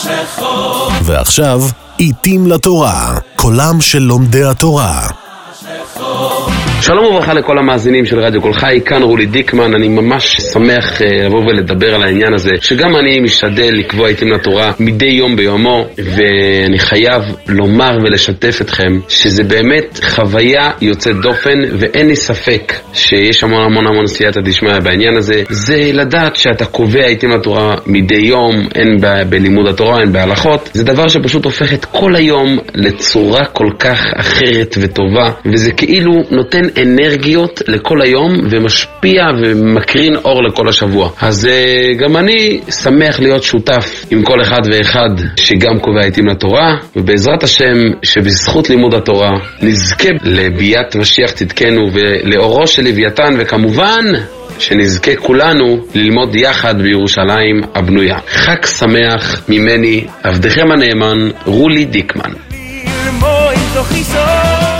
ועכשיו, עיתים לתורה, קולם של לומדי התורה. שלום וברכה לכל המאזינים של רדיו קול חי, כאן רולי דיקמן. אני ממש שמח לבוא ולדבר על העניין הזה, שגם אני משתדל לקבוע עיתים לתורה מדי יום ביומו, ואני חייב לומר ולשתף אתכם שזה באמת חוויה יוצאת דופן, ואין לי ספק שיש המון סייעתא דשמיא בעניין הזה. זה לדעת שאתה קובע עיתים לתורה מדי יום, אין בלימוד התורה, אין בהלכות. זה דבר שפשוט הופך את כל היום לצורה כל כך אחרת וטובה, וזה כאילו נותן אנרגיות לכל היום ומשפיע ומקרין אור לכל השבוע. אז גם אני שמח להיות שותף עם כל אחד ואחד שגם קובע עיתים לתורה, ובעזרת השם שבזכות לימוד התורה נזכה לביאת משיח צדקנו ולאורו של לוויתן, וכמובן שנזכה כולנו ללמוד יחד בירושלים הבנויה. חג שמח ממני, עבדכם הנאמן רולי דיקמן.